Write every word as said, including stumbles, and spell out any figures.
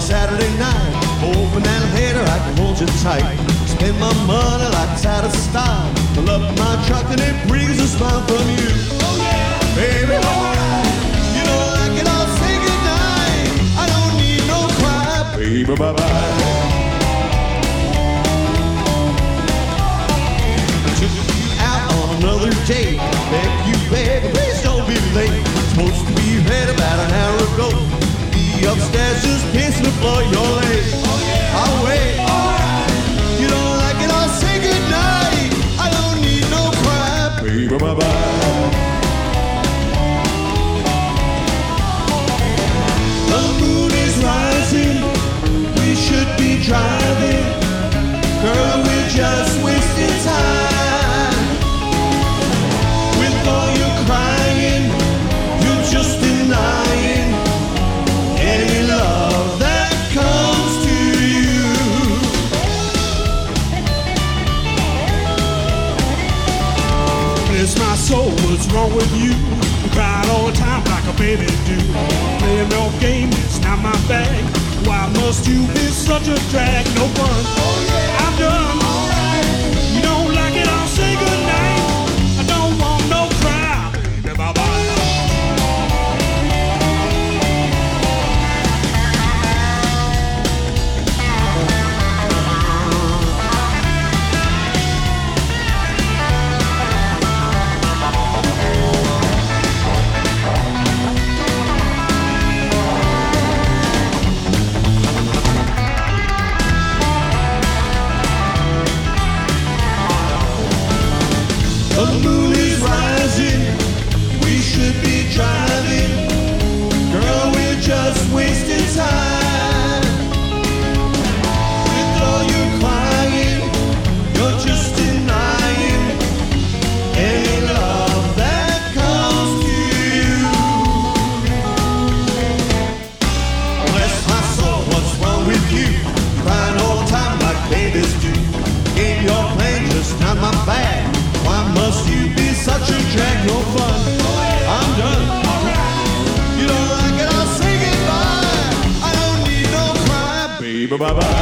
Saturday night, hoping that later I can hold you tight. Spend my money like it's out of style. Fill up my truck and it brings a smile from you. Oh yeah, baby, alright. You don't like it, I'll say goodnight. I don't need no cry, baby, bye-bye. I took you out on another date. Beg you, baby, please don't be late. Supposed to be ready about an hour ago. Be upstairs just pissing the floor, you're late. Oh yeah, I'll wait. Alright. You don't like it, I'll say goodnight. I don't need no cry, baby, bye-bye. The moon is rising, we should be driving. Girl, we're just wasting time. With all your crying, you're just denying any love that comes to you. Bless my soul, what's wrong with you? You cry all the time like a baby do. Playing no game, it's not my bag. Why must you be such a drag? No fun. Oh yeah, I'm done. All right. You don't like it, I'll say goodnight. I don't want no cry, baby, bye-bye. The moon is rising, we should be driving. Girl, we're just wasting time. With all your crying, you're just denying any love that comes to you. Bless my soul, what's wrong with you? Crying all the time like babies do. Ain't your plane, just not my bag. Why must you be such a drag? No fun. I'm done. You don't like it, I'll say goodbye. I don't need no cry, baby, bye-bye.